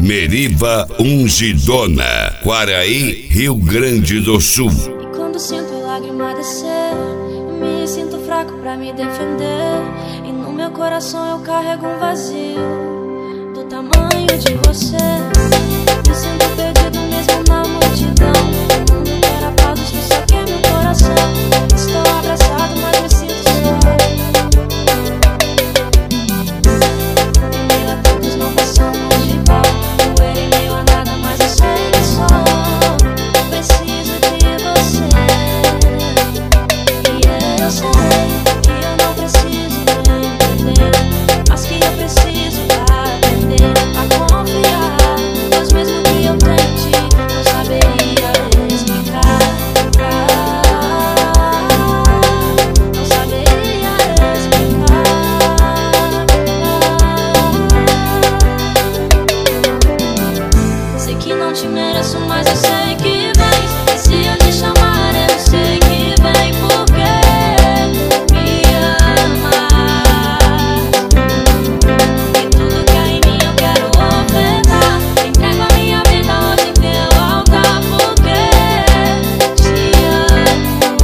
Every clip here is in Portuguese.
Meriva Ungidona, Quaraí, Rio Grande do Sul. E quando sinto a lágrima descer, me sinto fraco pra me defender. E no meu coração eu carrego um vazio do tamanho de você. Me sinto perdido mesmo na multidão. O mundo quer aplausos, tu só quer meu coração. Estou abraçado, mas me sinto só. Em meio a todos não passamos de pau. Poeira em meio a nada, mas eu sei que só preciso de você. E eu sei que eu não preciso entender, mas que eu preciso aprender a confiar. Pois mesmo que eu tente, não saberia explicar. Não saberia explicar. Sei que não te mereço, mas eu sei que vem. E se eu te chamar, eu sei que vem. Porque me amas. E tudo que há em mim eu quero ofertar. Entrego a minha vida hoje em teu altar. Porque te amo.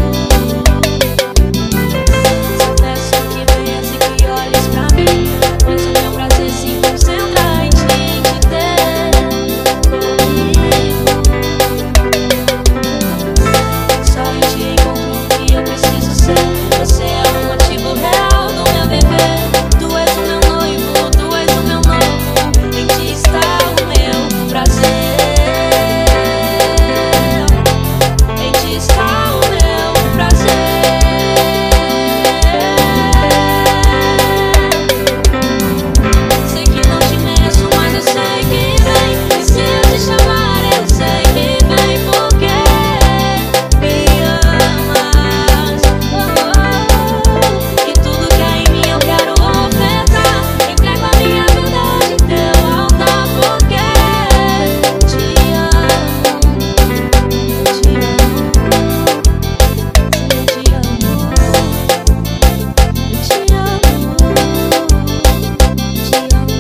Só peço que venhas e que olhes pra mim. Pois o meu prazer se concentra em te ter comigo. Só eu te encontro o que eu preciso ser. Você é o motivo real do meu viver. Tu és o meu noivo, tu és o meu novo. Em ti está o meu prazer. Em ti está o meu prazer. Sei que não te mereço, mas eu sei que vem. E se eu te chamar, eu sei que vem. Porque me amas. E tudo que há em mim eu quero ofertar. Entrego a minha vida hoje em teu altar. Porque te amo. Te amo. Eu te amo. Eu te amo. Te amo,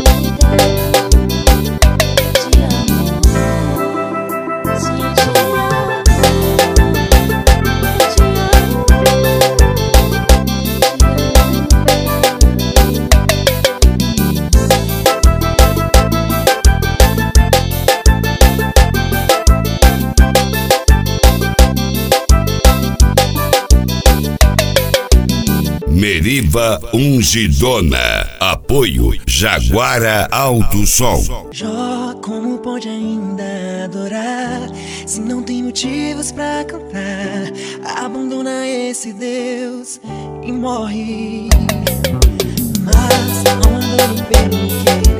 Deus. Te amo. Sim, eu te amo. Eu te amo. Meriva Ungidona, apoio Jaguara Alto Som. Jó, como pode ainda adorar se não tem motivos pra cantar? Abandona esse Deus e morre. Mas não adoro pelo que